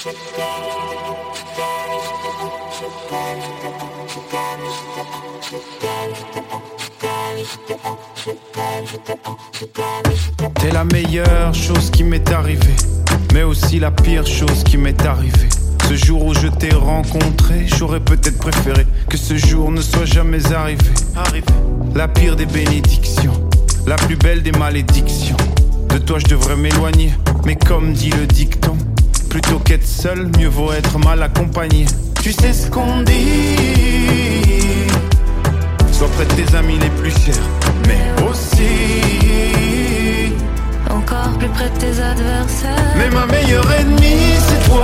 T'es la meilleure chose qui m'est arrivée, mais aussi la pire chose qui m'est arrivée. Ce jour où je t'ai rencontré, j'aurais peut-être préféré que ce jour ne soit jamais arrivé. La pire des bénédictions, la plus belle des malédictions. De toi je devrais m'éloigner, mais comme dit le dicton, plutôt qu'être seul, mieux vaut être mal accompagné. Tu sais ce qu'on dit, sois près de tes amis les plus chers, mais aussi encore plus près de tes adversaires. mais ma meilleure ennemie c'est toi.